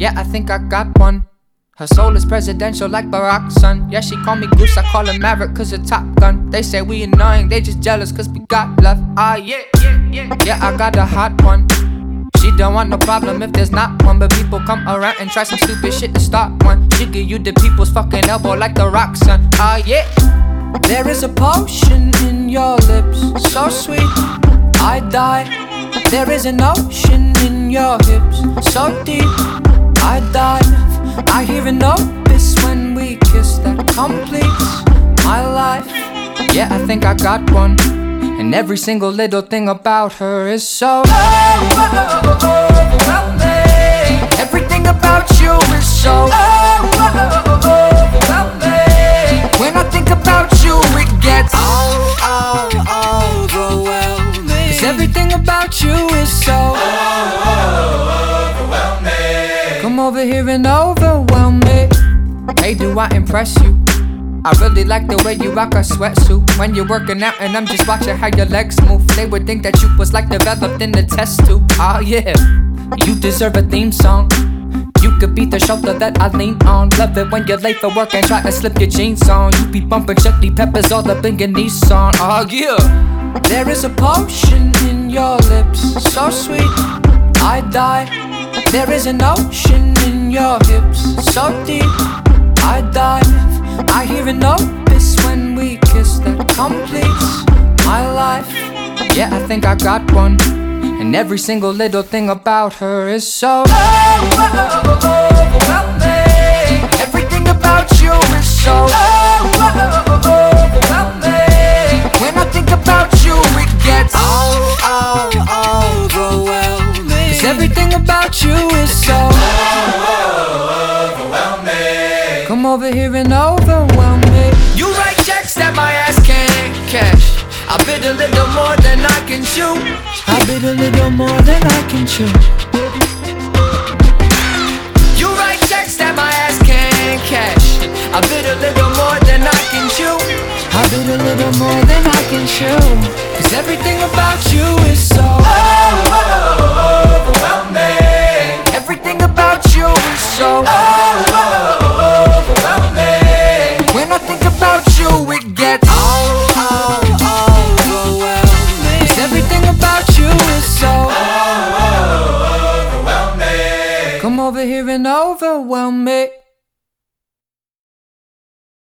Yeah, I think I got one. Her soul is presidential like Barack's son. Yeah, she call me Goose, I call her Maverick cause of Top Gun. They say we annoying, they just jealous cause we got love. Yeah, I got a hot one. She don't want no problem if there's not one. But people come around and try some stupid shit to start one. She give you the people's fucking elbow like the rock, son. Yeah. There is a potion in your lips, so sweet, I die. There is an ocean in your hips, so deep, I dive. I hear a notice when we kiss that completes my life. Yeah, I think I got one. And every single little thing about her is so overwhelming. Everything about you is so overwhelming. When I think about you, it gets overwhelming. 'Cause everything about you is so overwhelming. Come over here and overwhelm me. Hey, do I impress you? I really like the way you rock a sweatsuit when you're working out and I'm just watching how your legs move. They would think that you was like developed in the test tube. Yeah, you deserve a theme song. You could be the shoulder that I lean on. Love it when you're late for work and try to slip your jeans on. You be bumping chili peppers all up in your Nissan. Yeah. There is a potion in your lips, so sweet, I die. There is an ocean in your hips, so deep, I dive. I hear a notice when we kiss that completes my life. Yeah, I think I got one. And every single little thing about her is so overwhelming. Everything about you is so overwhelming. When I think about you, it gets overwhelming. 'Cause everything about you is so overwhelming. Come over here and overwhelm me. You write checks that my ass can't cash. I bid a little more than I can chew. I bid a little more than I can chew. You write checks that my ass can't cash. I bid a little more than I can chew. I bid a little more than I can chew. 'Cause everything about you is so overwhelming. Everything about you is so